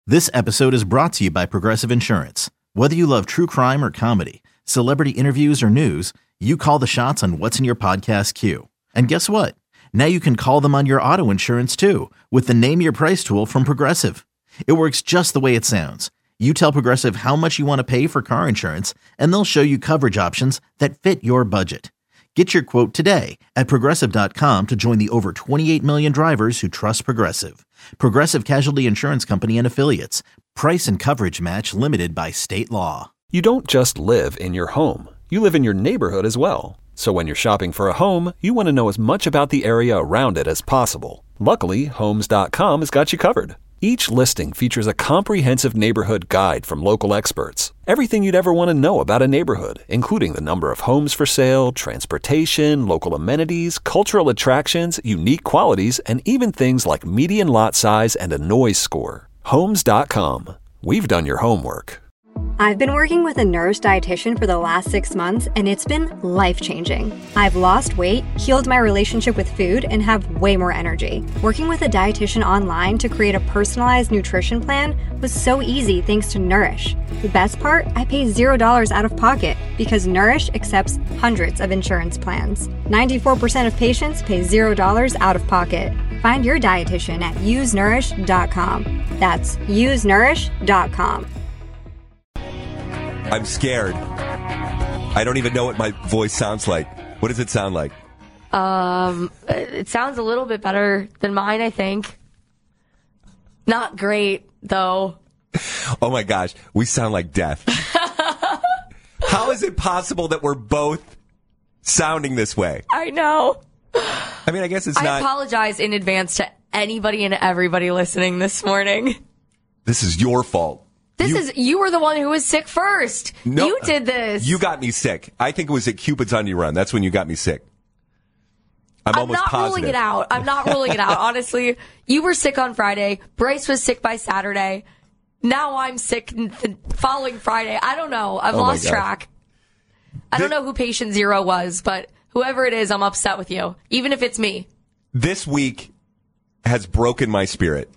This episode is brought to you by Progressive Insurance. Whether you love true crime or comedy, celebrity interviews or news, you call the shots on what's in your podcast queue. And guess what? Now you can call them on your auto insurance too with the Name Your Price tool from Progressive. It works just the way it sounds. You tell Progressive how much you want to pay for car insurance, and they'll show you coverage options that fit your budget. Get your quote today at Progressive.com to join the over 28 million drivers who trust Progressive. Progressive Casualty Insurance Company and Affiliates. Price and coverage match limited by state law. You don't just live in your home. You live in your neighborhood as well. So when you're shopping for a home, you want to know as much about the area around it as possible. Luckily, Homes.com has got you covered. Each listing features a comprehensive neighborhood guide from local experts. Everything you'd ever want to know about a neighborhood, including the number of homes for sale, transportation, local amenities, cultural attractions, unique qualities, and even things like median lot size and a noise score. Homes.com. We've done your homework. I've been working with a Nourish dietitian for the last 6 months, and it's been life-changing. I've lost weight, healed my relationship with food, and have way more energy. Working with a dietitian online to create a personalized nutrition plan was so easy thanks to Nourish. The best part? I pay $0 out of pocket because Nourish accepts hundreds of insurance plans. 94% of patients pay $0 out of pocket. Find your dietitian at usenourish.com. That's usenourish.com. I'm scared. I don't even know what my voice sounds like. What does it sound like? It sounds a little bit better than mine, I think. Not great, though. Oh my gosh, we sound like death. How is it possible that we're both sounding this way? I know. I mean, I guess it's not... I apologize in advance to anybody and everybody listening this morning. This is your fault. You were the one who was sick first. No, you did this. You got me sick. I think it was at Cupid's Onion Run. That's when you got me sick. I'm almost not positive. ruling it out. I'm not ruling it out. Honestly, you were sick on Friday. Bryce was sick by Saturday. Now I'm sick the following Friday. I don't know. I've lost track. I don't know who patient zero was, but whoever it is, I'm upset with you, even if it's me. This week has broken my spirit.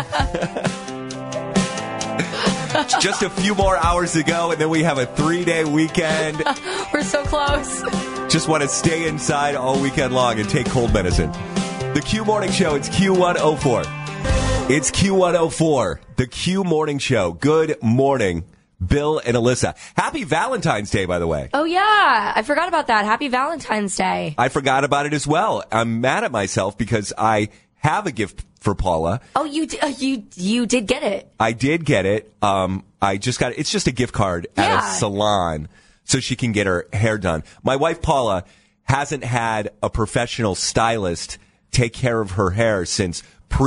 Just a few more hours to go, and then we have a 3-day weekend. We're so close. Just want to stay inside all weekend long and take cold medicine. The Q Morning Show, it's Q104. It's Q104, the Q Morning Show. Good morning, Bill and Alyssa. Happy Valentine's Day, by the way. Oh, yeah. I forgot about that. Happy Valentine's Day. I forgot about it as well. I'm mad at myself because I have a gift for Paula. Oh, you did get it. I did get it. I just got it. It's just a gift card at a salon so she can get her hair done. My wife, Paula, hasn't had a professional stylist take care of her hair since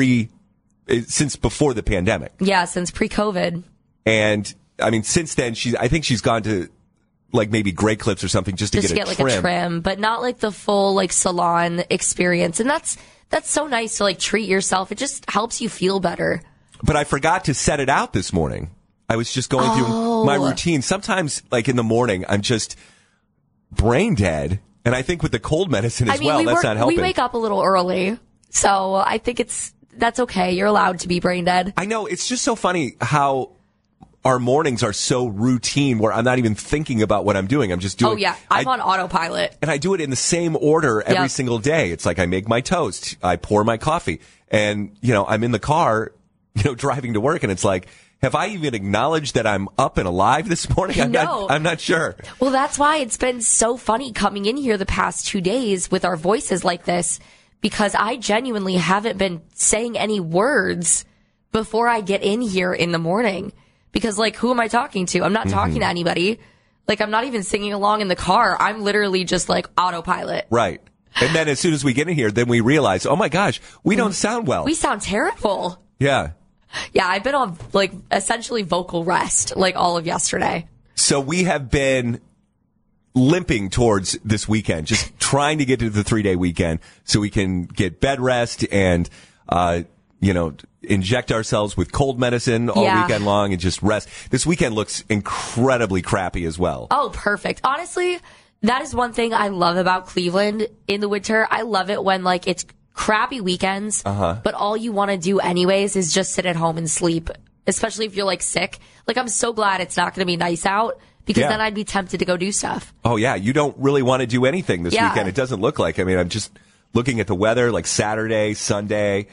before the pandemic. Yeah, since pre-COVID. And I mean, since then, I think she's gone to like maybe Great Clips or something just to get like a trim, but not like the full like salon experience. And that's so nice to like treat yourself. It just helps you feel better. But I forgot to set it out this morning. I was just going through my routine. Sometimes, like in the morning, I'm just brain dead. And I think with the cold medicine as that's not helping. We wake up a little early. So I think that's okay. You're allowed to be brain dead. I know. It's just so funny how our mornings are so routine where I'm not even thinking about what I'm doing. I'm just doing. Oh, yeah. I'm on autopilot. And I do it in the same order every single day. It's like I make my toast. I pour my coffee. And, I'm in the car, driving to work. And it's like, have I even acknowledged that I'm up and alive this morning? I'm not sure. Well, that's why it's been so funny coming in here the past 2 days with our voices like this, because I genuinely haven't been saying any words before I get in here in the morning. Because, like, who am I talking to? I'm not talking to anybody. Like, I'm not even singing along in the car. I'm literally just, like, autopilot. Right. And then as soon as we get in here, then we realize, oh, my gosh, we don't sound well. We sound terrible. Yeah. Yeah, I've been on, like, essentially vocal rest, like, all of yesterday. So we have been limping towards this weekend, just trying to get to the 3-day weekend so we can get bed rest and, inject ourselves with cold medicine all weekend long and just rest. This weekend looks incredibly crappy as well. Oh, perfect. Honestly, that is one thing I love about Cleveland in the winter. I love it when, like, it's crappy weekends, but all you want to do anyways is just sit at home and sleep especially if you're like sick. Like, I'm so glad it's not going to be nice out because then I'd be tempted to go do stuff. Oh, yeah. You don't really want to do anything this weekend. It doesn't look like. I mean, I'm just looking at the weather, like Saturday, Sunday,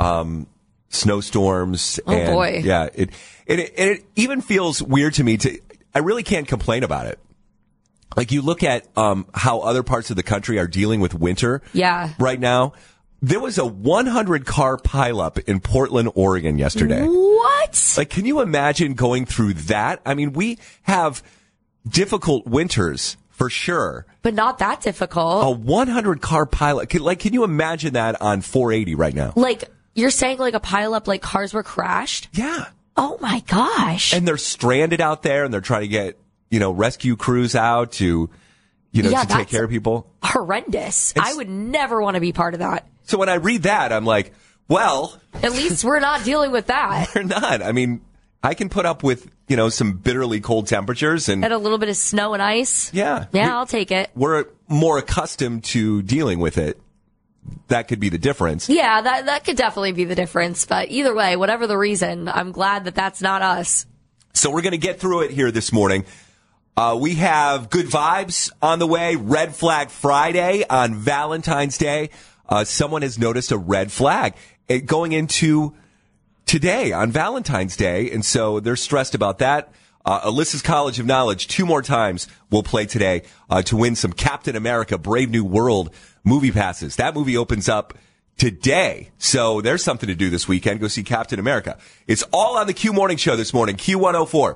snowstorms. Oh, and, boy. Yeah. It even feels weird to me I really can't complain about it. Like, you look at how other parts of the country are dealing with winter right now. There was a 100-car pileup in Portland, Oregon yesterday. What? Like, can you imagine going through that? I mean, we have difficult winters for sure. But not that difficult. A 100-car pileup. Can you imagine that on 480 right now? Like, you're saying like a pileup, like cars were crashed? Yeah. Oh, my gosh. And they're stranded out there, and they're trying to get, rescue crews out to, to take care of people. Horrendous. I would never want to be part of that. So when I read that, I'm like, well. At least we're not dealing with that. We're not. I mean, I can put up with, some bitterly cold temperatures and a little bit of snow and ice. Yeah. Yeah, I'll take it. We're more accustomed to dealing with it. That could be the difference. Yeah, that could definitely be the difference. But either way, whatever the reason, I'm glad that that's not us. So we're going to get through it here this morning. We have good vibes on the way. Red Flag Friday on Valentine's Day. Someone has noticed a red flag going into today on Valentine's Day. And so they're stressed about that. Alyssa's College of Knowledge 2 more times will play today to win some Captain America Brave New World movie passes. That movie opens up today. So there's something to do this weekend. Go see Captain America. It's all on the Q Morning Show this morning. Q104.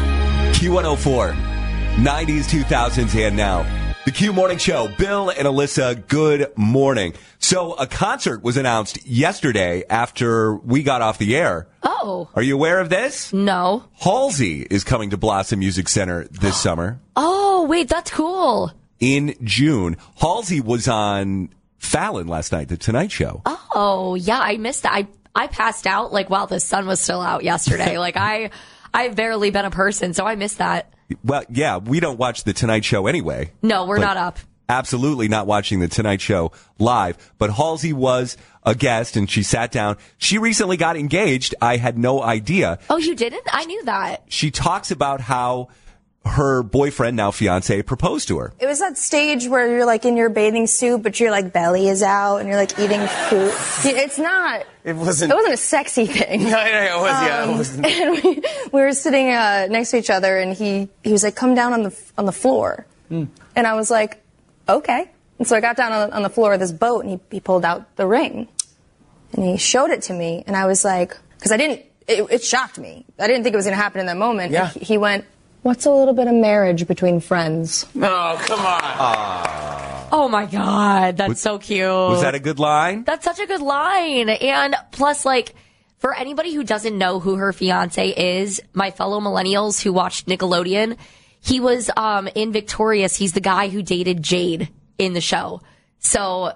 Q104. 90s, 2000s, and now. The Q Morning Show. Bill and Alyssa, good morning. So a concert was announced yesterday after we got off the air. Oh. Are you aware of this? No. Halsey is coming to Blossom Music Center this summer. Oh, wait, that's cool. In June. Halsey was on Fallon last night, The Tonight Show. Oh, yeah, I missed that. I passed out while the sun was still out yesterday. I've barely been a person, so I missed that. Well, yeah, we don't watch The Tonight Show anyway. No, we're not up. Absolutely not watching The Tonight Show live. But Halsey was a guest, and she sat down. She recently got engaged. I had no idea. Oh, you didn't? I knew that. She talks about how her boyfriend, now fiance, proposed to her. It was that stage where you're like in your bathing suit, but your belly is out and you're like eating food. It's not. It wasn't a sexy thing. No, it was. Yeah, it wasn't. And we were sitting next to each other, and he was like, "Come down on the floor," and I was like, "Okay." And so I got down on the floor of this boat, and he pulled out the ring, and he showed it to me, and I was like, because I didn't. It shocked me. I didn't think it was going to happen in that moment. Yeah. And he went, "What's a little bit of marriage between friends?" Oh, come on. Oh, my God. That's so cute. Was that a good line? That's such a good line. And plus, for anybody who doesn't know who her fiance is, my fellow millennials who watched Nickelodeon, he was in Victorious. He's the guy who dated Jade in the show. So,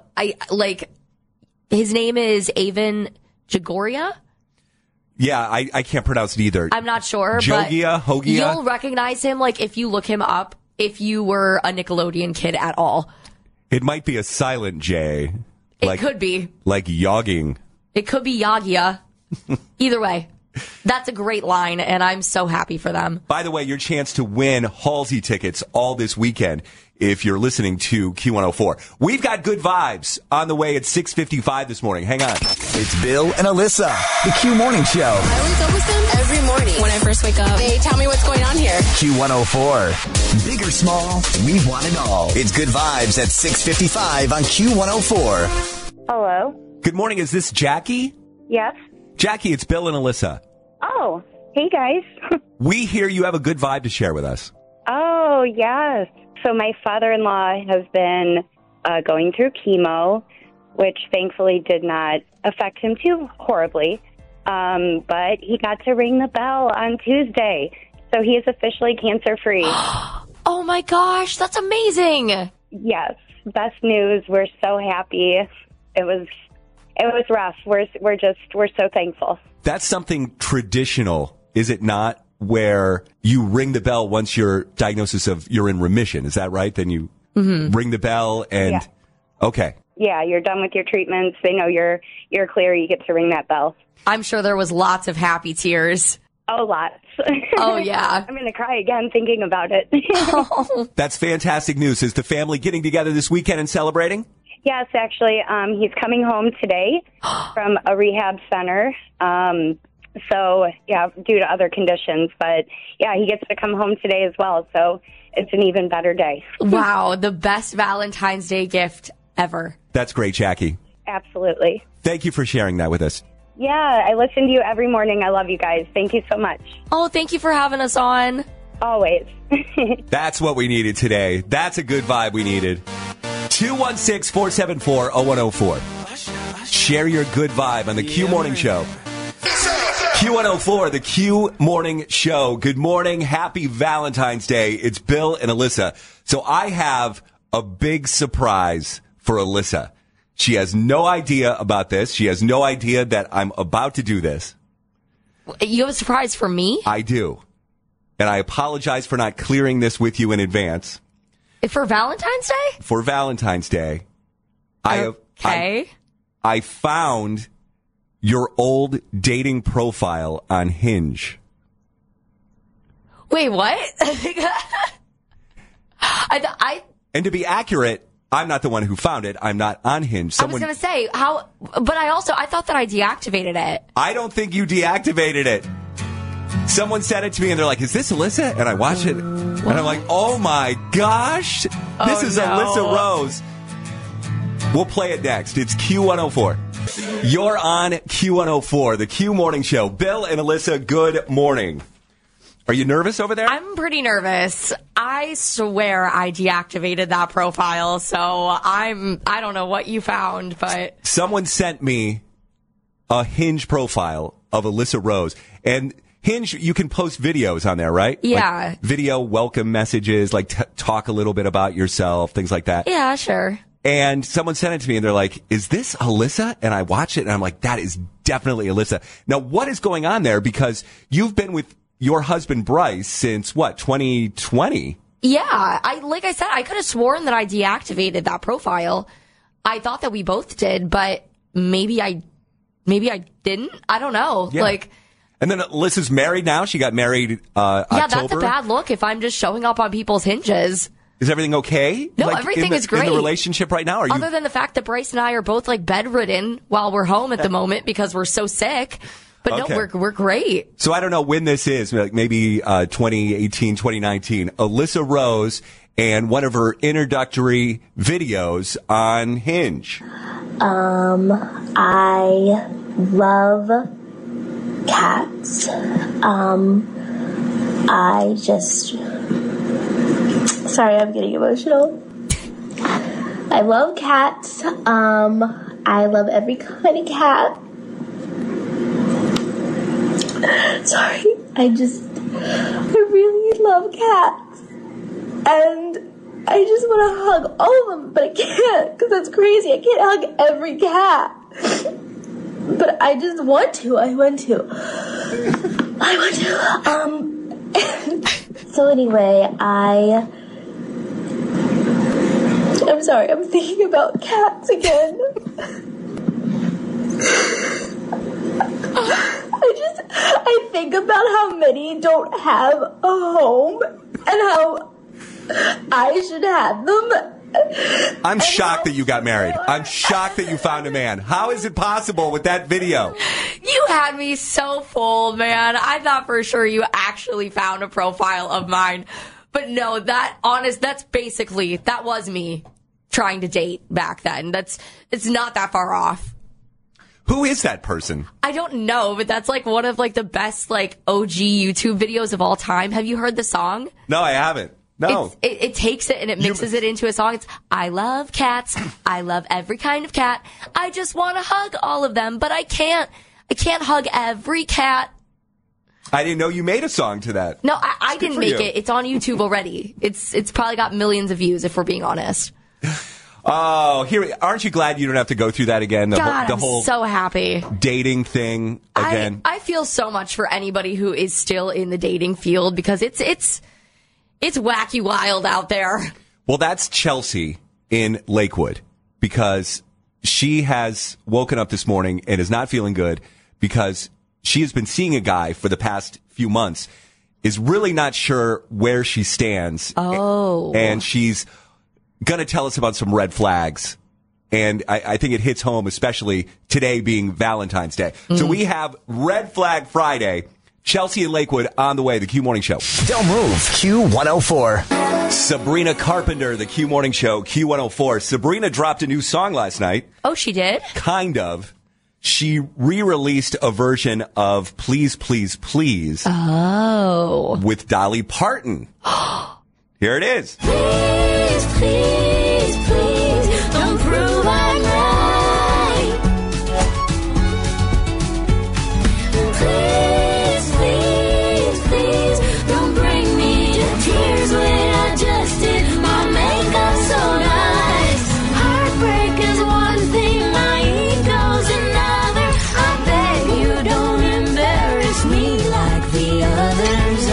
his name is Avon Jagoria. Yeah, I can't pronounce it either. I'm not sure, Jogia, but Hogia. you'll recognize him, if you look him up, if you were a Nickelodeon kid at all. It might be a silent J. It could be. Like yogging. It could be Yagia. Either way, that's a great line, and I'm so happy for them. By the way, your chance to win Halsey tickets all this weekend if you're listening to Q104. We've got good vibes on the way at 6:55 this morning. Hang on. It's Bill and Alyssa, the Q Morning Show. I wake up with them every morning when I first wake up. They tell me what's going on here. Q104. Big or small, we want it all. It's good vibes at 6:55 on Q104. Hello. Good morning. Is this Jackie? Yes. Jackie, it's Bill and Alyssa. Oh, hey guys. We hear you have a good vibe to share with us. Oh, yes. So my father-in-law has been going through chemo, which thankfully did not affect him too horribly. But he got to ring the bell on Tuesday. So he is officially cancer-free. Oh my gosh, that's amazing. Yes. Best news. We're so happy. It was rough. We're so thankful. That's something traditional, is it not? Where you ring the bell once your diagnosis of you're in remission. Is that right? Then you ring the bell and Yeah. Okay. Yeah, you're done with your treatments. They know you're clear. You get to ring that bell. I'm sure there was lots of happy tears. Oh, lots. Oh, yeah. I'm going to cry again thinking about it. That's fantastic news. Is the family getting together this weekend and celebrating? Yes, actually, he's coming home today from a rehab center. So, yeah, due to other conditions. But, yeah, he gets to come home today as well. So it's an even better day. Wow, the best Valentine's Day gift ever. That's great, Jackie. Absolutely. Thank you for sharing that with us. Yeah, I listen to you every morning. I love you guys. Thank you so much. Oh, thank you for having us on. Always. That's what we needed today. That's a good vibe we needed. 216-474-0104. Share your good vibe on the Q Morning Show. Q104, the Q Morning Show. Good morning. Happy Valentine's Day. It's Bill and Alyssa. So I have a big surprise for Alyssa. She has no idea about this. She has no idea that I'm about to do this. You have a surprise for me? I do. And I apologize for not clearing this with you in advance. For Valentine's Day? For Valentine's Day. Okay. I found your old dating profile on Hinge. Wait, what? And to be accurate, I'm not the one who found it. I'm not on Hinge. I was going to say, but I thought that I deactivated it. I don't think you deactivated it. Someone sent it to me and they're like, is this Alyssa? And I watch it and I'm like, oh my gosh, this is Alyssa Rose. We'll play it next. It's Q104. You're on Q104, the Q Morning Show. Bill and Alyssa, good morning. Are you nervous over there? I'm pretty nervous. I swear I deactivated that profile, so I don't know what you found, but... Someone sent me a Hinge profile of Alyssa Rose, and Hinge, you can post videos on there, right? Yeah. Like video welcome messages, like talk a little bit about yourself, things like that. Yeah, sure. And someone sent it to me and they're like, is this Alyssa? And I watch it and I'm like, that is definitely Alyssa. Now, what is going on there? Because you've been with your husband, Bryce, since what, 2020? Yeah. Like I said, I could have sworn that I deactivated that profile. I thought that we both did, but maybe I didn't. I don't know. Yeah. And then Alyssa's married now. She got married October. Yeah, that's a bad look if I'm just showing up on people's Hinges. Is everything okay? No, everything is great. In the relationship right now? Other than the fact that Bryce and I are both bedridden while we're home at the moment because we're so sick. But okay. No, we're great. So I don't know when this is, maybe 2018, 2019. Alyssa Rose and one of her introductory videos on Hinge. I love cats. Sorry, I'm getting emotional. I love cats. I love every kind of cat. Sorry, I really love cats. And I just want to hug all of them, but I can't, because that's crazy. I can't hug every cat. But I just want to. I want to. So anyway, I'm sorry, I'm thinking about cats again. I think about how many don't have a home and how I should have them. I'm shocked that you got married. I'm shocked that you found a man. How is it possible with that video? You had me so fooled, man. I thought for sure you actually found a profile of mine. But no, that was me trying to date back then. It's not that far off. Who is that person? I don't know, but that's one of the best OG YouTube videos of all time. Have you heard the song? No, I haven't. No. It takes it and it mixes it into a song. It's, I love cats. I love every kind of cat. I just want to hug all of them, but I can't hug every cat. I didn't know you made a song to that. No, I didn't make it. It's on YouTube already. It's probably got millions of views if we're being honest. Oh, aren't you glad you don't have to go through that again? I'm so happy. Dating thing again. I feel so much for anybody who is still in the dating field because it's wacky wild out there. Well, that's Chelsea in Lakewood because she has woken up this morning and is not feeling good because she has been seeing a guy for the past few months, is really not sure where she stands. Oh. And she's going to tell us about some red flags. And I think it hits home, especially today being Valentine's Day. So we have Red Flag Friday. Chelsea and Lakewood on the way, the Q Morning Show. Don't move, Q104. Sabrina Carpenter, the Q Morning Show, Q104. Sabrina dropped a new song last night. Oh, she did? Kind of. She re-released a version of Please, Please, Please. Oh. With Dolly Parton. Here it is. Please, please, please, don't prove I'm right. Please, please, please, don't bring me to tears when I just did my makeup so nice. Heartbreak is one thing, my ego's another. I beg you don't embarrass me like the others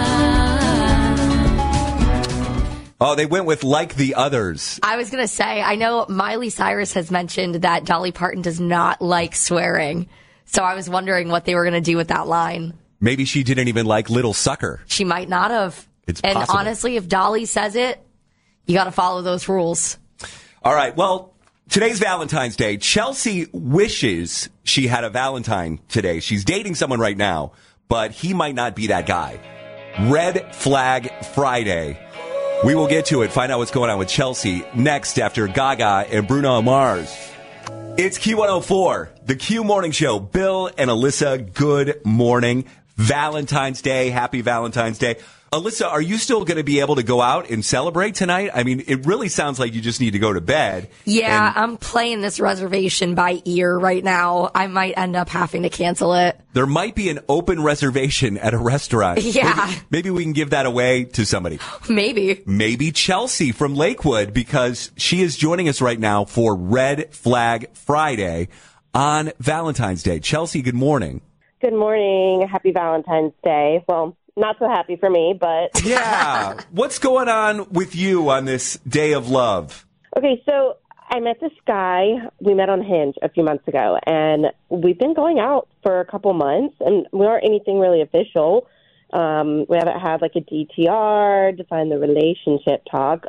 are. Oh, they went with Like the Others. I was going to say, I know Miley Cyrus has mentioned that Dolly Parton does not like swearing. So I was wondering what they were going to do with that line. Maybe she didn't even like Little Sucker. She might not have. It's and possible. honestly, if Dolly says it, you got to follow those rules. All right. Well, today's Valentine's Day. Chelsea wishes she had a Valentine today. She's dating someone right now, but he might not be that guy. Red Flag Friday. We will get to it. Find out what's going on with Chelsea next after Gaga and Bruno Mars. It's Q104, the Q Morning Show. Bill and Alyssa, good morning. Valentine's Day. Happy Valentine's Day. Alyssa, are you still going to be able to go out and celebrate tonight? I mean, it really sounds like you just need to go to bed. Yeah, I'm playing this reservation by ear right now. I might end up having to cancel it. There might be an open reservation at a restaurant. Yeah. Maybe we can give that away to somebody. Maybe. Maybe Chelsea from Lakewood, because she is joining us right now for Red Flag Friday on Valentine's Day. Chelsea, good morning. Good morning. Happy Valentine's Day. Well, not so happy for me, but... Yeah. What's going on with you on this day of love? Okay, so I met this guy. We met on Hinge a few months ago, and we've been going out for a couple months, and we aren't anything really official. We haven't had like a DTR, define the relationship talk.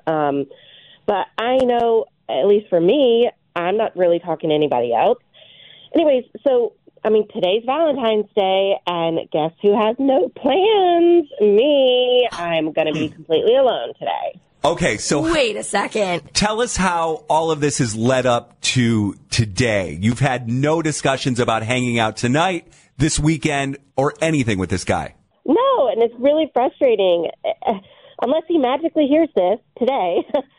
But I know, at least for me, I'm not really talking to anybody else. Anyways, so... I mean, today's Valentine's Day, and guess who has no plans? Me. I'm going to be completely alone today. Okay, so... Wait a second. Tell us how all of this has led up to today. You've had no discussions about hanging out tonight, this weekend, or anything with this guy. No, and it's really frustrating. Unless he magically hears this today,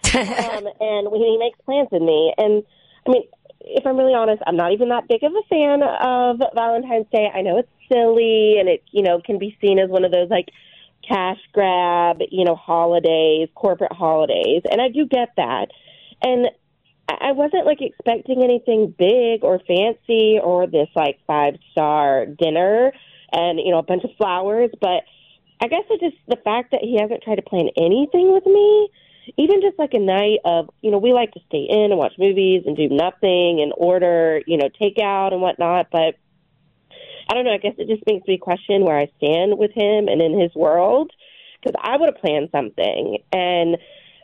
and when he makes plans with me. And, I mean... If I'm really honest, I'm not even that big of a fan of Valentine's Day. I know it's silly and it, can be seen as one of those like cash grab, holidays, corporate holidays. And I do get that. And I wasn't like expecting anything big or fancy or this like 5-star dinner and, a bunch of flowers. But I guess it's just the fact that he hasn't tried to plan anything with me. Even just like a night of, we like to stay in and watch movies and do nothing and order, takeout and whatnot. But I don't know. I guess it just makes me question where I stand with him and in his world, because I would have planned something. And,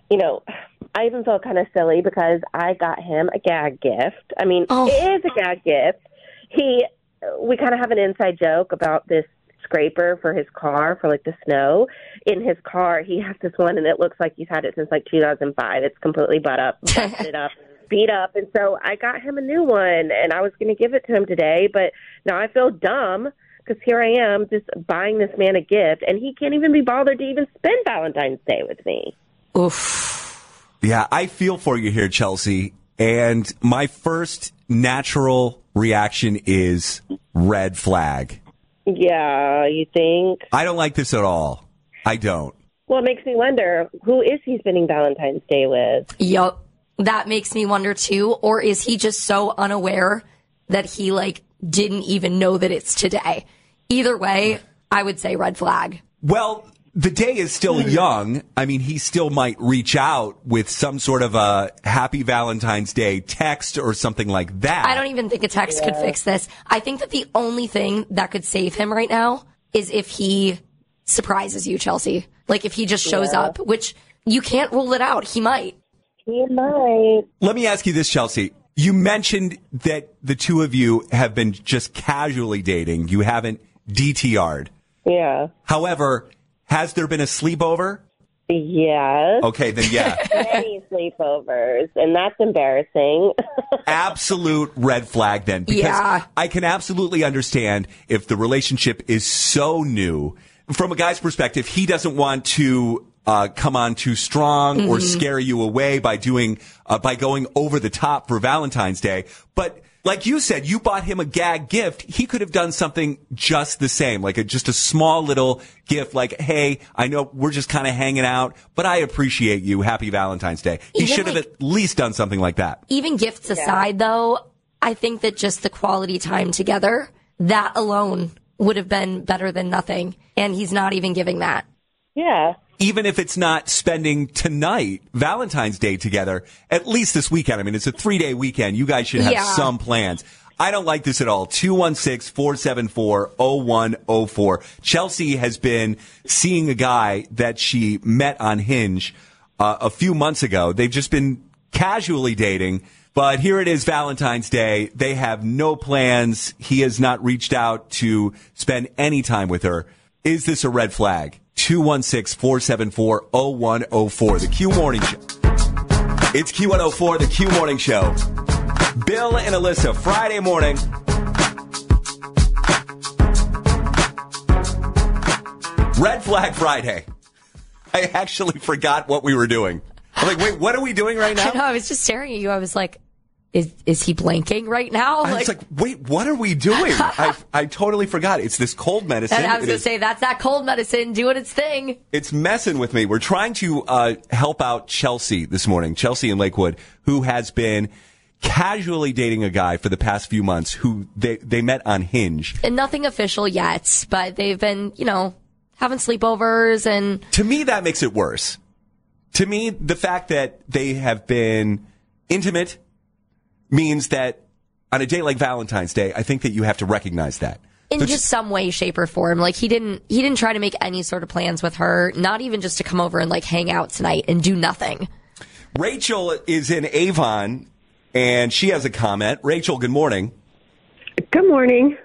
I even felt kind of silly because I got him a gag gift. I mean, It is a gag gift. We kind of have an inside joke about this scraper for his car for like the snow. In his car, he has this one, and it looks like he's had it since like 2005. It's completely busted up, beat up, and so I got him a new one, and I was going to give it to him today, but now I feel dumb because here I am just buying this man a gift, and he can't even be bothered to even spend Valentine's Day with me. Oof. Yeah, I feel for you here, Chelsea, and my first natural reaction is red flag. Yeah, you think? I don't like this at all. I don't. Well, it makes me wonder, who is he spending Valentine's Day with? Yup. That makes me wonder, too. Or is he just so unaware that he, didn't even know that it's today? Either way, I would say red flag. Well, the day is still young. I mean, he still might reach out with some sort of a happy Valentine's Day text or something like that. I don't even think a text could fix this. I think that the only thing that could save him right now is if he surprises you, Chelsea. Like if he just shows up, which you can't rule it out. He might. He might. Let me ask you this, Chelsea. You mentioned that the two of you have been just casually dating. You haven't DTR'd. Yeah. However, has there been a sleepover? Yes. Okay, then yeah. Many sleepovers, and that's embarrassing. Absolute red flag then. Because I can absolutely understand if the relationship is so new. From a guy's perspective, he doesn't want to come on too strong or scare you away by doing by going over the top for Valentine's Day. But like you said, you bought him a gag gift. He could have done something just the same, like just a small little gift, like, hey, I know we're just kind of hanging out, but I appreciate you. Happy Valentine's Day. He should have at least done something like that. Even gifts aside, though, I think that just the quality time together, that alone would have been better than nothing. And he's not even giving that. Yeah. Even if it's not spending tonight, Valentine's Day together, at least this weekend. I mean, it's a 3-day weekend. You guys should have some plans. I don't like this at all. 216-474-0104. Chelsea has been seeing a guy that she met on Hinge a few months ago. They've just been casually dating. But here it is, Valentine's Day. They have no plans. He has not reached out to spend any time with her. Is this a red flag? 216-474-0104. The Q Morning Show. It's Q104, the Q Morning Show. Bill and Alyssa, Friday morning. Red Flag Friday. I actually forgot what we were doing. I'm like, wait, what are we doing right now? I know, I was just staring at you. I was like, is he blanking right now? I was like, wait, what are we doing? I totally forgot. It's this cold medicine. And I was going to say, that's that cold medicine doing its thing. It's messing with me. We're trying to help out Chelsea this morning, Chelsea in Lakewood, who has been casually dating a guy for the past few months who they met on Hinge. And nothing official yet, but they've been, having sleepovers and... To me, that makes it worse. To me, the fact that they have been intimate means that on a day like Valentine's Day, I think that you have to recognize that. In just some way, shape, or form. Like, he didn't try to make any sort of plans with her, not even just to come over and, hang out tonight and do nothing. Rachel is in Avon, and she has a comment. Rachel, good morning. Good morning.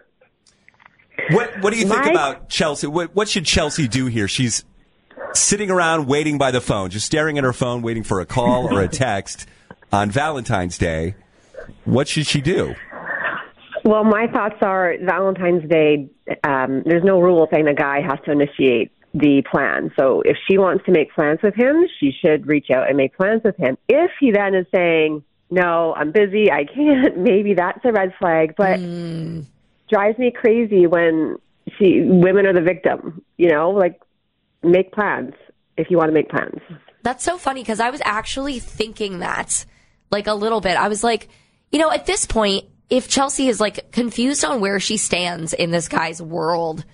What do you think about Chelsea? What should Chelsea do here? She's sitting around waiting by the phone, just staring at her phone, waiting for a call or a text on Valentine's Day. What should she do? Well, my thoughts are Valentine's Day, there's no rule saying the guy has to initiate the plan. So if she wants to make plans with him, she should reach out and make plans with him. If he then is saying, no, I'm busy, I can't, maybe that's a red flag. But drives me crazy when women are the victim, make plans if you want to make plans. That's so funny because I was actually thinking that, a little bit. I was like, at this point, if Chelsea is confused on where she stands in this guy's world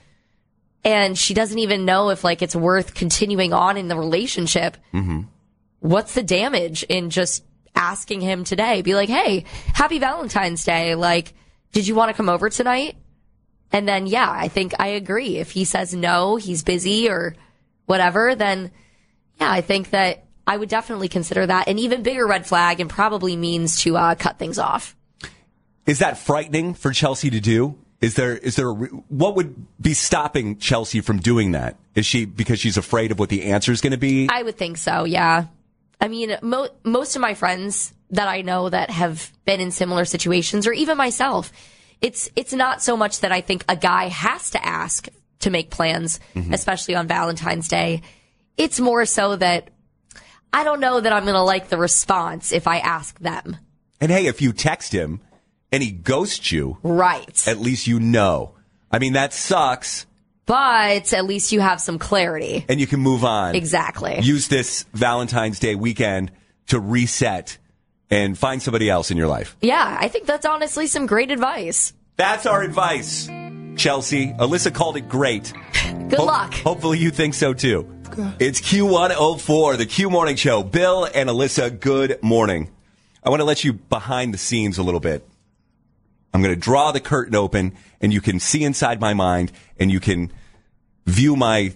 and she doesn't even know if it's worth continuing on in the relationship, what's the damage in just asking him today? Be like, hey, happy Valentine's Day. Did you want to come over tonight? And then, I think I agree. If he says no, he's busy or whatever, then I think that I would definitely consider that an even bigger red flag and probably means to cut things off. Is that frightening for Chelsea to do? Is there what would be stopping Chelsea from doing that? Is she because she's afraid of what the answer is going to be? I would think so. Yeah. I mean, most of my friends that I know that have been in similar situations, or even myself, it's not so much that I think a guy has to ask to make plans, especially on Valentine's Day. It's more so that I don't know that I'm going to like the response if I ask them. And hey, if you text him and he ghosts you, right? At least you know. I mean, that sucks. But at least you have some clarity. And you can move on. Exactly. Use this Valentine's Day weekend to reset and find somebody else in your life. Yeah, I think that's honestly some great advice. That's our advice. Chelsea. Alyssa called it great. Good luck. Hopefully you think so too. It's Q104, the Q Morning Show. Bill and Alyssa, good morning. I want to let you behind the scenes a little bit. I'm going to draw the curtain open, and you can see inside my mind, and you can view my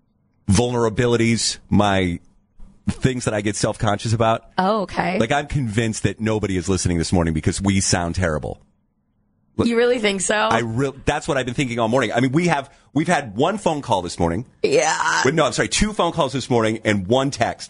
vulnerabilities, my things that I get self-conscious about. Oh, okay. Like, I'm convinced that nobody is listening this morning because we sound terrible. You really think so? That's what I've been thinking all morning. I mean, we've had one phone call this morning. Yeah. No, I'm sorry, 2 phone calls this morning and 1 text.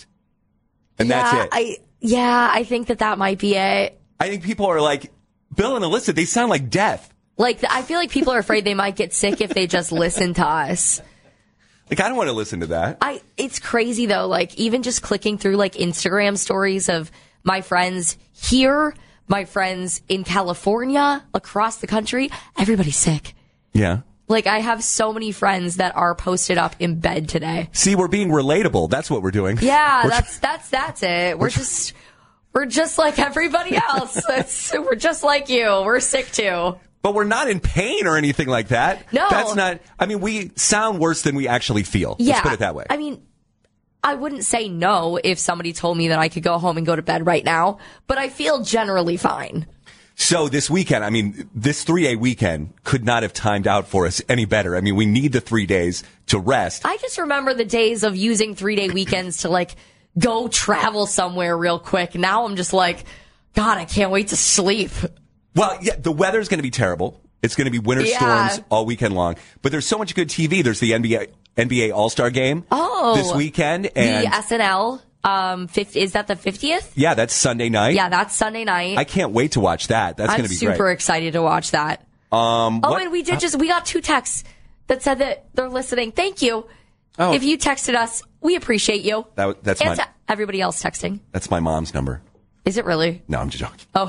And that's it. I think that might be it. I think people are like, Bill and Alyssa, they sound like death. Like, I feel like people are afraid they might get sick if they just listen to us. Like, I don't want to listen to that. It's crazy though, like, even just clicking through like Instagram stories of my friends here, my friends in California, across the country, everybody's sick. Yeah. Like, I have so many friends that are posted up in bed today. See, we're being relatable. That's what we're doing. Yeah, that's it. We're just like everybody else. We're just like you. We're sick too. But we're not in pain or anything like that. No. That's not, I mean, we sound worse than we actually feel. Yeah. Let's put it that way. I mean, I wouldn't say no if somebody told me that I could go home and go to bed right now, but I feel generally fine. So this weekend, I mean, this 3-day weekend could not have timed out for us any better. I mean, we need the 3 days to rest. I just remember the days of using 3-day weekends to like go travel somewhere real quick. Now I'm just like, God, I can't wait to sleep. Well, yeah, the weather's going to be terrible. It's going to be winter storms all weekend long. But there's so much good TV. There's the NBA All-Star Game this weekend. And the SNL, is that the 50th? Yeah, that's Sunday night. Yeah, that's Sunday night. I can't wait to watch that. That's going to be great. I'm super excited to watch that. And we got 2 texts that said that they're listening. Thank you. Oh. If you texted us, we appreciate you. That's and everybody else texting. That's my mom's number. Is it really? No, I'm just joking. Oh.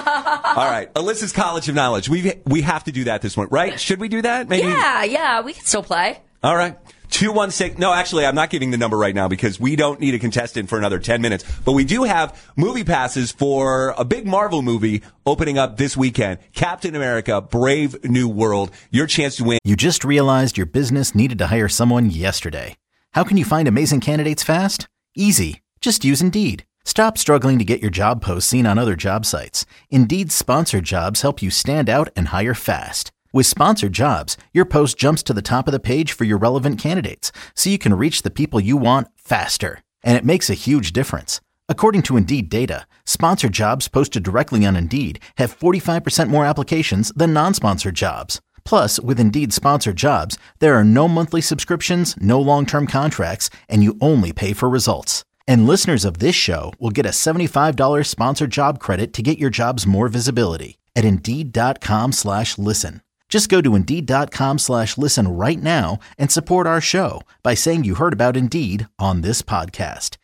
All right. Alyssa's College of Knowledge. We have to do that this morning, right? Should we do that? Maybe. Yeah. We can still play. All right. 216. No, actually, I'm not giving the number right now because we don't need a contestant for another 10 minutes. But we do have movie passes for a big Marvel movie opening up this weekend. Captain America, Brave New World. Your chance to win. You just realized your business needed to hire someone yesterday. How can you find amazing candidates fast? Easy. Just use Indeed. Stop struggling to get your job posts seen on other job sites. Indeed's sponsored jobs help you stand out and hire fast. With sponsored jobs, your post jumps to the top of the page for your relevant candidates, so you can reach the people you want faster. And it makes a huge difference. According to Indeed data, sponsored jobs posted directly on Indeed have 45% more applications than non-sponsored jobs. Plus, with Indeed sponsored jobs, there are no monthly subscriptions, no long-term contracts, and you only pay for results. And listeners of this show will get a $75 sponsored job credit to get your jobs more visibility at Indeed.com/listen. Just go to Indeed.com/listen right now and support our show by saying you heard about Indeed on this podcast.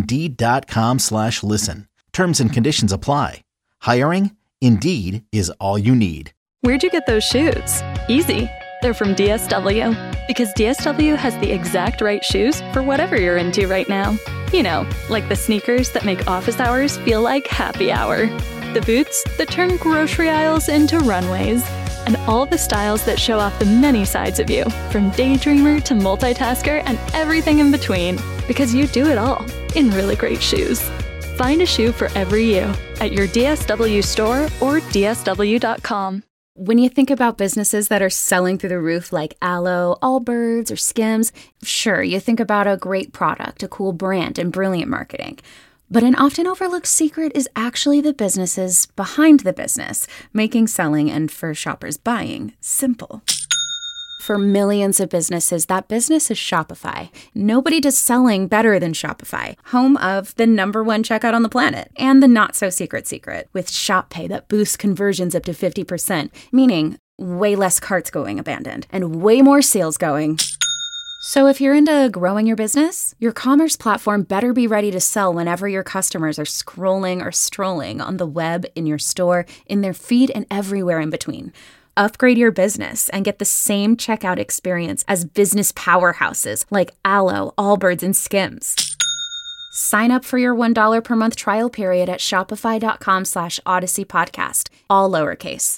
Indeed.com/listen. Terms and conditions apply. Hiring? Indeed is all you need. Where'd you get those shoes? Easy. They're from DSW. Because DSW has the exact right shoes for whatever you're into right now. You know, like the sneakers that make office hours feel like happy hour. The boots that turn grocery aisles into runways. And all the styles that show off the many sides of you, from daydreamer to multitasker and everything in between. Because you do it all in really great shoes. Find a shoe for every you at your DSW store or DSW.com. When you think about businesses that are selling through the roof like Aloe, Allbirds, or Skims, sure, you think about a great product, a cool brand, and brilliant marketing. But an often overlooked secret is actually the businesses behind the business, making selling and for shoppers buying simple. For millions of businesses, that business is Shopify. Nobody does selling better than Shopify, home of the #1 checkout on the planet, and the not-so-secret secret, with Shop Pay that boosts conversions up to 50%, meaning way less carts going abandoned, and way more sales going. So if you're into growing your business, your commerce platform better be ready to sell whenever your customers are scrolling or strolling on the web, in your store, in their feed, and everywhere in between. Upgrade your business and get the same checkout experience as business powerhouses like Aloe, Allbirds, and Skims. Sign up for your $1 per month trial period at shopify.com/Odyssey podcast, all lowercase.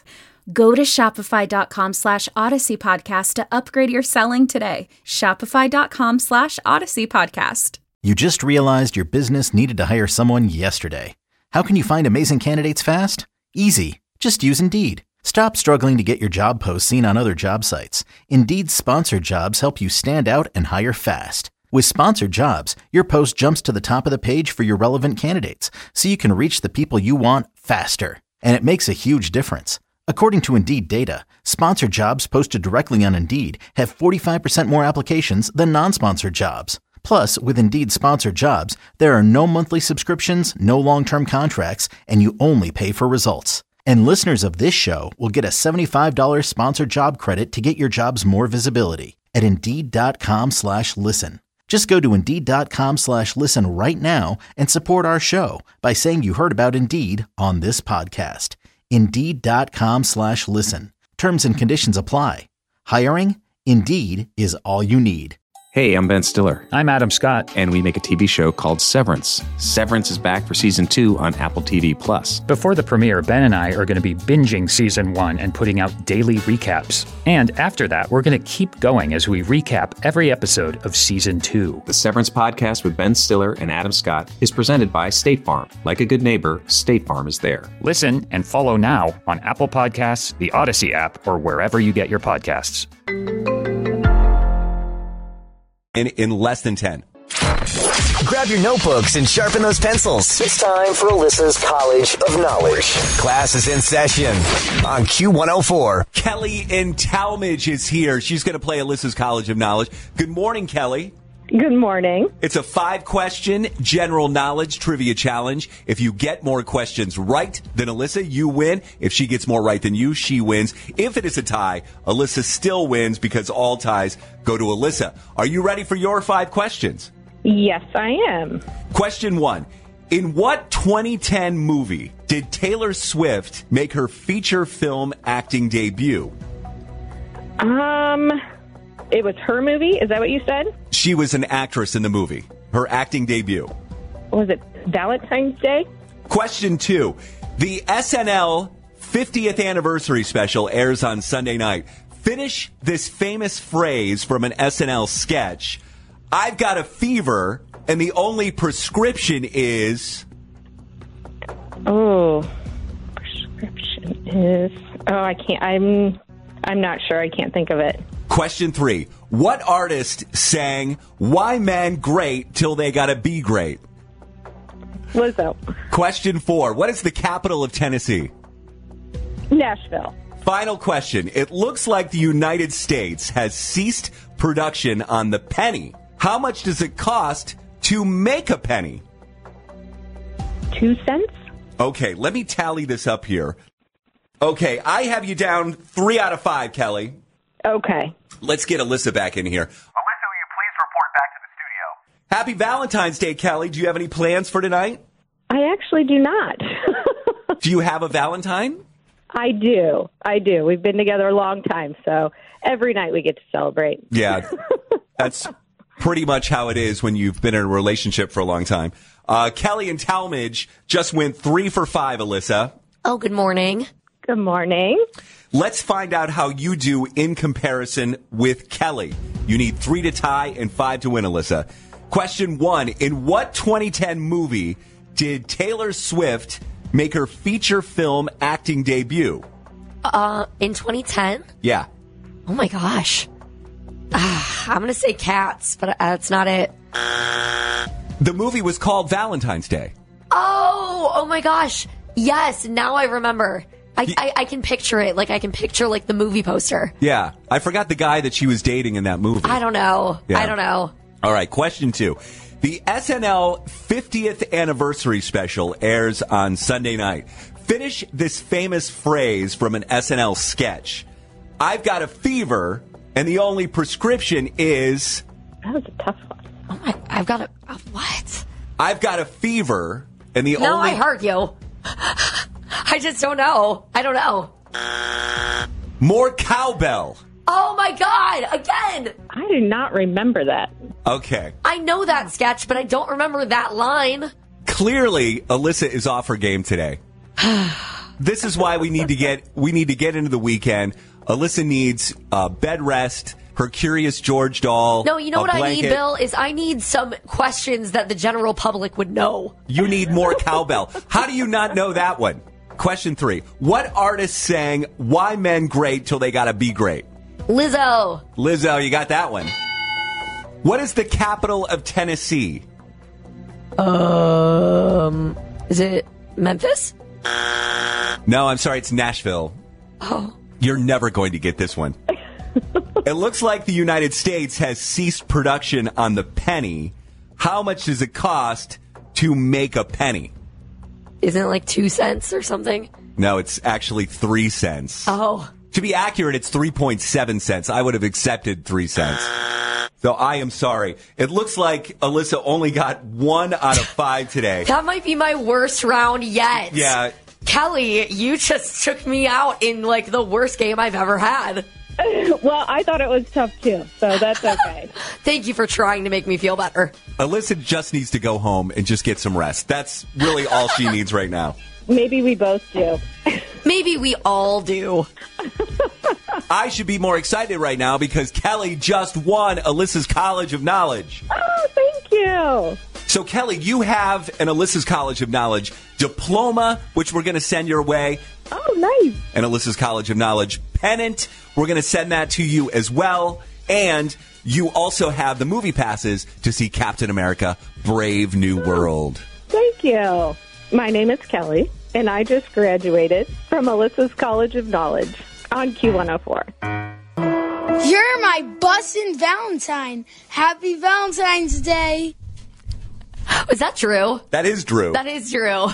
Go to shopify.com/Odyssey Podcast to upgrade your selling today. Shopify.com/Odyssey Podcast. You just realized your business needed to hire someone yesterday. How can you find amazing candidates fast? Easy. Just use Indeed. Stop struggling to get your job posts seen on other job sites. Indeed's sponsored jobs help you stand out and hire fast. With sponsored jobs, your post jumps to the top of the page for your relevant candidates, so you can reach the people you want faster. And it makes a huge difference. According to Indeed data, sponsored jobs posted directly on Indeed have 45% more applications than non-sponsored jobs. Plus, with Indeed sponsored jobs, there are no monthly subscriptions, no long-term contracts, and you only pay for results. And listeners of this show will get a $75 sponsored job credit to get your jobs more visibility at Indeed.com/listen. Just go to Indeed.com/listen right now and support our show by saying you heard about Indeed on this podcast. Indeed.com/listen. Terms and conditions apply. Hiring? Indeed is all you need. Hey, I'm Ben Stiller. I'm Adam Scott. And we make a TV show called Severance. Severance is back for Season 2 on Apple TV+. Before the premiere, Ben and I are going to be binging Season 1 and putting out daily recaps. And after that, we're going to keep going as we recap every episode of Season 2. The Severance podcast with Ben Stiller and Adam Scott is presented by State Farm. Like a good neighbor, State Farm is there. Listen and follow now on Apple Podcasts, the Odyssey app, or wherever you get your podcasts. In less than 10. Grab your notebooks and sharpen those pencils. It's time for Alyssa's College of Knowledge. Class is in session on Q104. Kelly in Talmadge is here. She's going to play Alyssa's College of Knowledge. Good morning, Kelly. Good morning. It's a 5-question general knowledge trivia challenge. If you get more questions right than Alyssa, you win. If she gets more right than you, she wins. If it is a tie, Alyssa still wins because all ties go to Alyssa. Are you ready for your 5 questions? Yes, I am. Question 1. In what 2010 movie did Taylor Swift make her feature film acting debut? It was her movie? Is that what you said? She was an actress in the movie. Her acting debut. Was it Valentine's Day? Question 2. The SNL 50th anniversary special airs on Sunday night. Finish this famous phrase from an SNL sketch. I've got a fever, and the only prescription is... Prescription is... I can't... I'm not sure. I can't think of it. Question 3. What artist sang Why Men Great Till They Gotta Be Great? Lizzo. Question 4. What is the capital of Tennessee? Nashville. Final question. It looks like the United States has ceased production on the penny. How much does it cost to make a penny? 2 cents? Okay, let me tally this up here. Okay, I have you down 3 out of 5, Kelly. Okay. Let's get Alyssa back in here. Alyssa, will you please report back to the studio? Happy Valentine's Day, Kelly. Do you have any plans for tonight? I actually do not. Do you have a Valentine? I do. We've been together a long time, so every night we get to celebrate. Yeah, that's pretty much how it is when you've been in a relationship for a long time. Kelly and Talmadge just went 3 for 5, Alyssa. Oh, good morning. Good morning. Let's find out how you do in comparison with Kelly. You need 3 to tie and 5 to win, Alyssa. Question 1. In what 2010 movie did Taylor Swift make her feature film acting debut? In 2010? Yeah. Oh my gosh. I'm going to say Cats, but that's not it. The movie was called Valentine's Day. Oh my gosh. Yes, now I remember. I can picture it. Like, I can picture, like, the movie poster. Yeah. I forgot the guy that she was dating in that movie. I don't know. Yeah. I don't know. All right, question 2. The SNL 50th anniversary special airs on Sunday night. Finish this famous phrase from an SNL sketch. I've got a fever, and the only prescription is... That was a tough one. Oh my... I've got a... What? I've got a fever, and the only... No, I heard you. I just don't know. I don't know. More cowbell. Oh my God! Again! I do not remember that. Okay. I know that sketch, but I don't remember that line. Clearly, Alyssa is off her game today. This is why we need to get into the weekend. Alyssa needs bed rest, her Curious George doll. No, you know what blanket. I need, Bill? Is I need some questions that the general public would know. You need more cowbell. How do you not know that one? Question 3. What artist sang Why Men Great Till They Gotta Be Great? Lizzo. Lizzo, you got that one. What is the capital of Tennessee? Is it Memphis? No, I'm sorry, it's Nashville. Oh. You're never going to get this one. It looks like the United States has ceased production on the penny. How much does it cost to make a penny? Isn't it like 2 cents or something? No, it's actually 3 cents. Oh. To be accurate, it's 3.7 cents. I would have accepted 3 cents. So I am sorry. It looks like Alyssa only got 1 out of 5 today. That might be my worst round yet. Yeah. Kelly, you just took me out in like the worst game I've ever had. Well, I thought it was tough too, so that's okay. Thank you for trying to make me feel better. Alyssa just needs to go home and just get some rest. That's really all she needs right now. Maybe we both do. Maybe we all do. I should be more excited right now because Kelly just won Alyssa's College of Knowledge. Oh, thank you. So, Kelly, you have an Alyssa's College of Knowledge diploma, which we're going to send your way. Oh, nice. An Alyssa's College of Knowledge pennant. We're going to send that to you as well. And you also have the movie passes to see Captain America, Brave New World. Thank you. My name is Kelly, and I just graduated from Alyssa's College of Knowledge on Q104. You're my bussin' Valentine. Happy Valentine's Day. Is that Drew? That is Drew. That is Drew.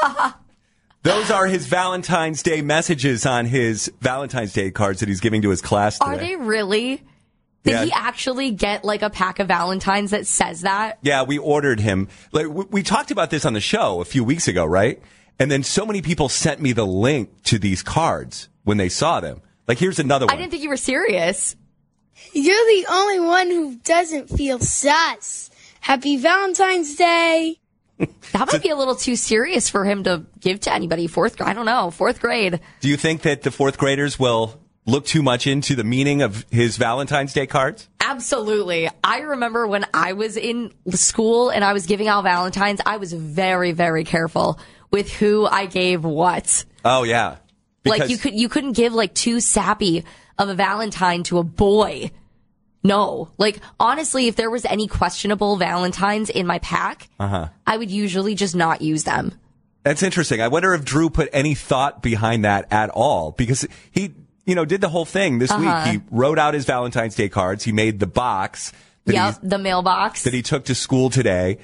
Those are his Valentine's Day messages on his Valentine's Day cards that he's giving to his class today. Are they really? Did he actually get like a pack of Valentines that says that? Yeah, we ordered him. Like, we talked about this on the show a few weeks ago, right? And then so many people sent me the link to these cards when they saw them. Like, here's another one. I didn't think you were serious. You're the only one who doesn't feel sus. Happy Valentine's Day. That might be a little too serious for him to give to anybody. I don't know. 4th grade. Do you think that the 4th graders will look too much into the meaning of his Valentine's Day cards? Absolutely. I remember when I was in school and I was giving out Valentines, I was very, very careful with who I gave what. Oh, yeah. Like you couldn't give like too sappy of a Valentine to a boy. No. Like, honestly, if there was any questionable Valentines in my pack, I would usually just not use them. That's interesting. I wonder if Drew put any thought behind that at all, because he, did the whole thing this week. He wrote out his Valentine's Day cards. He made the box. The mailbox. That he took to school today.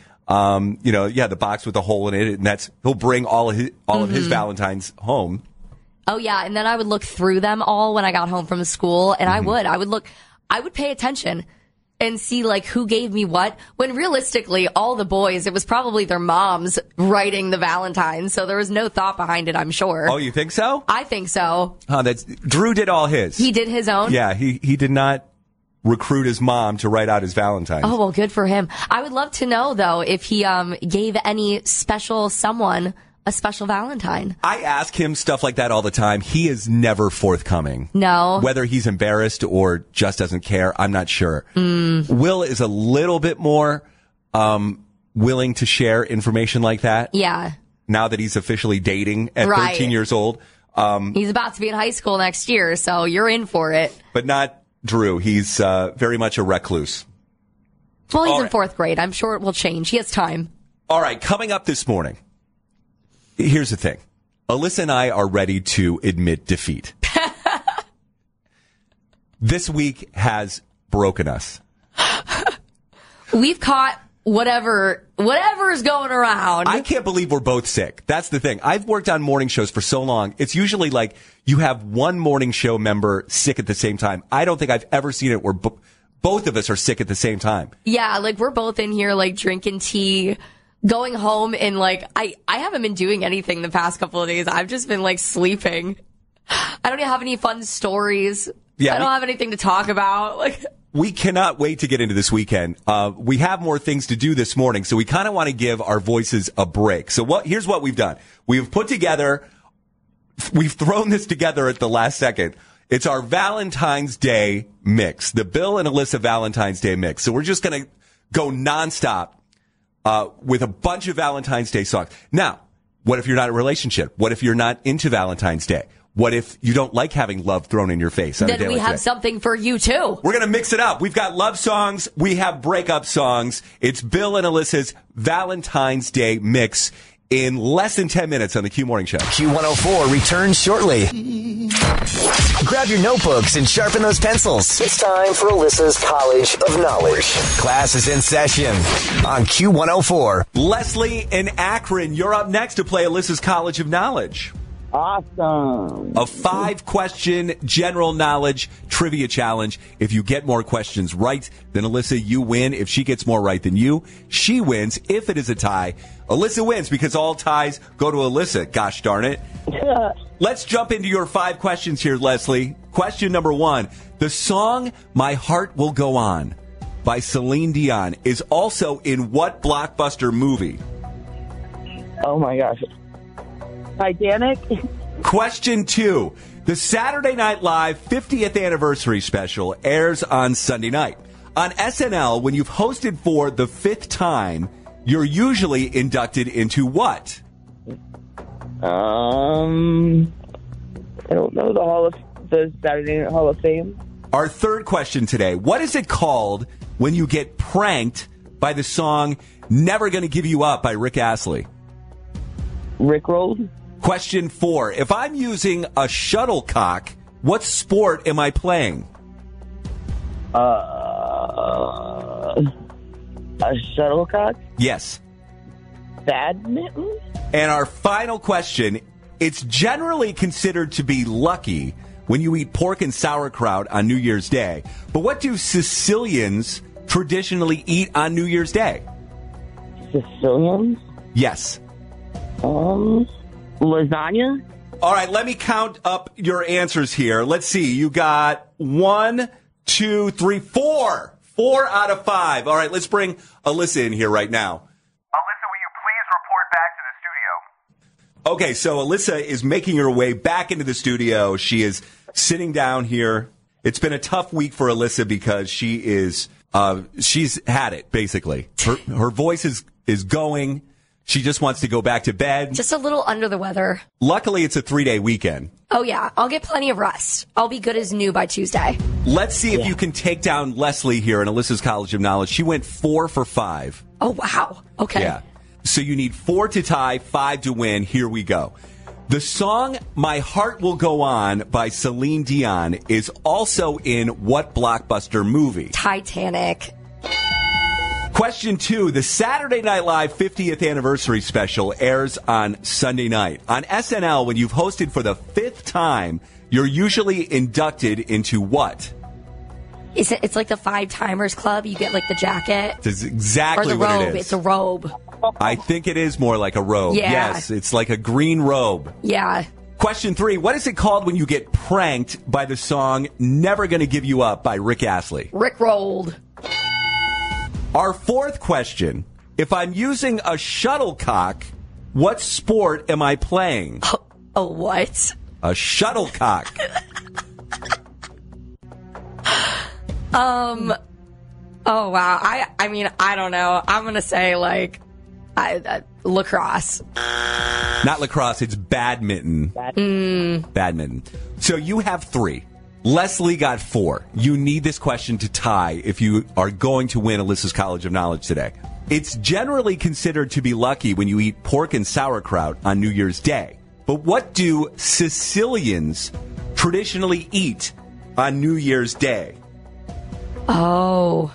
The box with the hole in it, and he'll bring all of his Valentines home. Oh, yeah. And then I would look through them all when I got home from school, and I would pay attention and see like who gave me what, when realistically all the boys, it was probably their moms writing the Valentines. So there was no thought behind it, I'm sure. Oh, you think so? I think so. Drew did all his. He did his own? Yeah, he did not recruit his mom to write out his Valentines. Oh, well, good for him. I would love to know though if he gave any special someone a special Valentine. I ask him stuff like that all the time. He is never forthcoming. No. Whether he's embarrassed or just doesn't care, I'm not sure. Will is a little bit more willing to share information like that. Yeah. Now that he's officially dating at 13 years old. He's about to be in high school next year, so you're in for it. But not Drew. He's very much a recluse. Well, he's in 4th grade. I'm sure it will change. He has time. All right, coming up this morning. Here's the thing. Alyssa and I are ready to admit defeat. This week has broken us. We've caught whatever's going around. I can't believe we're both sick. That's the thing. I've worked on morning shows for so long. It's usually like you have one morning show member sick at the same time. I don't think I've ever seen it where both of us are sick at the same time. Yeah, like we're both in here like drinking tea, going home, and like I haven't been doing anything the past couple of days. I've just been like sleeping. I don't even have any fun stories. Yeah, I don't have anything to talk about. Like, we cannot wait to get into this weekend. We have more things to do this morning, so we kind of want to give our voices a break. So here's what we've done. We've put together we've thrown this together at the last second. It's our Valentine's Day mix, the Bill and Alyssa Valentine's Day mix. So we're just going to go nonstop with a bunch of Valentine's Day songs. Now, what if you're not in a relationship? What if you're not into Valentine's Day? What if you don't like having love thrown in your face? Then we have something for you, too. We're going to mix it up. We've got love songs. We have breakup songs. It's Bill and Alyssa's Valentine's Day mix in less than 10 minutes on the Q Morning Show. Q104 returns shortly. Grab your notebooks and sharpen those pencils. It's time for Alyssa's College of Knowledge. Class is in session on Q104. Leslie in Akron, you're up next to play Alyssa's College of Knowledge. Awesome. A 5-question general knowledge trivia challenge. If you get more questions right than Alyssa, you win. If she gets more right than you, she wins. If it is a tie, Alyssa wins because all ties go to Alyssa. Gosh darn it. Let's jump into your 5 questions here, Leslie. Question number 1. The song My Heart Will Go On by Celine Dion is also in what blockbuster movie? Oh, my gosh. Titanic. Question 2. The Saturday Night Live 50th anniversary special airs on Sunday night. On SNL, when you've hosted for the 5th time, you're usually inducted into what? I don't know, the Saturday Night Hall of Fame. Our 3rd question today. What is it called when you get pranked by the song Never Gonna Give You Up by Rick Astley? Rickrolled. Question 4. If I'm using a shuttlecock, what sport am I playing? A shuttlecock? Yes. Badminton? And our final question, it's generally considered to be lucky when you eat pork and sauerkraut on New Year's Day. But what do Sicilians traditionally eat on New Year's Day? Sicilians? Yes. Lasagna? All right, let me count up your answers here. Let's see. You got 1, 2, 3, 4. 4 out of 5. All right, let's bring Alyssa in here right now. Alyssa, will you please report back to the studio? Okay, so Alyssa is making her way back into the studio. She is sitting down here. It's been a tough week for Alyssa because she is she's had it, basically. Her voice is going. She just wants to go back to bed. Just a little under the weather. Luckily, it's a 3-day weekend. Oh, yeah. I'll get plenty of rest. I'll be good as new by Tuesday. Let's see if you can take down Leslie here in Alyssa's College of Knowledge. She went 4 for 5. Oh, wow. Okay. Yeah. So you need 4 to tie, 5 to win. Here we go. The song My Heart Will Go On by Celine Dion is also in what blockbuster movie? Titanic. Question 2. The Saturday Night Live 50th anniversary special airs on Sunday night. On SNL, when you've hosted for the 5th time, you're usually inducted into what? It's like the 5 Timers Club. You get like the jacket. That's exactly or the what robe. it is. It's a robe. I think it is more like a robe. Yeah. Yes, it's like a green robe. Yeah. Question 3. What is it called when you get pranked by the song Never Gonna Give You Up by Rick Astley? Rickrolled. Our 4th question. If I'm using a shuttlecock, what sport am I playing? A what? A shuttlecock. Oh, wow. I mean, I don't know. I'm going to say, like, lacrosse. Not lacrosse. It's badminton. Badminton. So you have 3. Leslie got 4. You need this question to tie if you are going to win Alyssa's College of Knowledge today. It's generally considered to be lucky when you eat pork and sauerkraut on New Year's Day. But what do Sicilians traditionally eat on New Year's Day? Oh,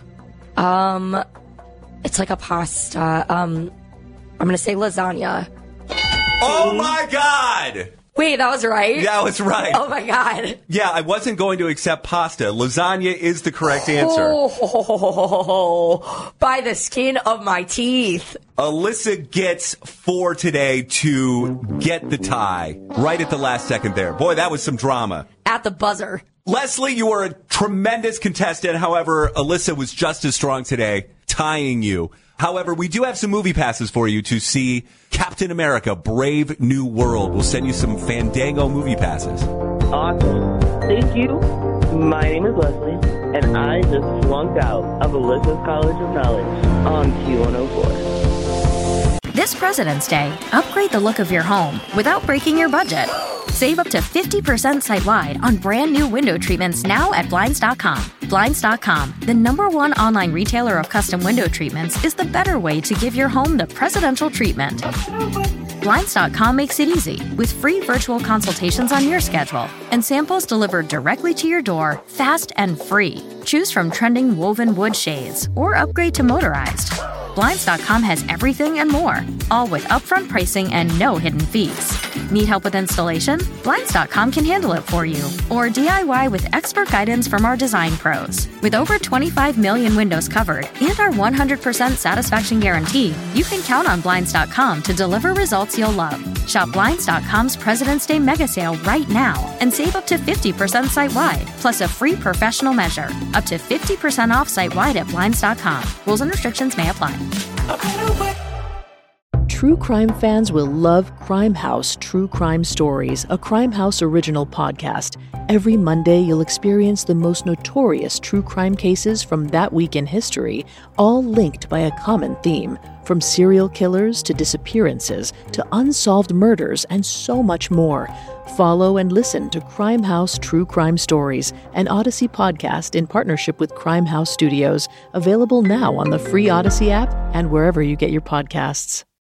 it's like a pasta. I'm going to say lasagna. Oh my God! Wait, that was right? Yeah, that was right. Oh my God. Yeah, I wasn't going to accept pasta. Lasagna is the correct answer. Oh, by the skin of my teeth. Alyssa gets 4 today to get the tie right at the last second there. Boy, that was some drama. At the buzzer. Leslie, you were a tremendous contestant. However, Alyssa was just as strong today, tying you. However, we do have some movie passes for you to see Captain America, Brave New World. We'll send you some Fandango movie passes. Awesome. Thank you. My name is Leslie, and I just flunked out of Alyssa's College of Knowledge on Q104. This President's Day, upgrade the look of your home without breaking your budget. Save up to 50% site-wide on brand new window treatments now at Blinds.com. Blinds.com, the #1 online retailer of custom window treatments, is the better way to give your home the presidential treatment. Blinds.com makes it easy with free virtual consultations on your schedule and samples delivered directly to your door, fast and free. Choose from trending woven wood shades or upgrade to motorized. Blinds.com has everything and more, all with upfront pricing and no hidden fees. Need help with installation? Blinds.com can handle it for you. Or DIY with expert guidance from our design pros. With over 25 million windows covered and our 100% satisfaction guarantee, you can count on Blinds.com to deliver results you'll love. Shop Blinds.com's President's Day mega sale right now and save up to 50% site-wide, plus a free professional measure. Up to 50% off site-wide at Blinds.com. Rules and restrictions may apply. True crime fans will love Crime House True Crime Stories, a Crime House original podcast. Every Monday, you'll experience the most notorious true crime cases from that week in history, all linked by a common theme. From serial killers to disappearances to unsolved murders and so much more. Follow and listen to Crime House True Crime Stories, an Odyssey podcast in partnership with Crime House Studios, available now on the free Odyssey app and wherever you get your podcasts.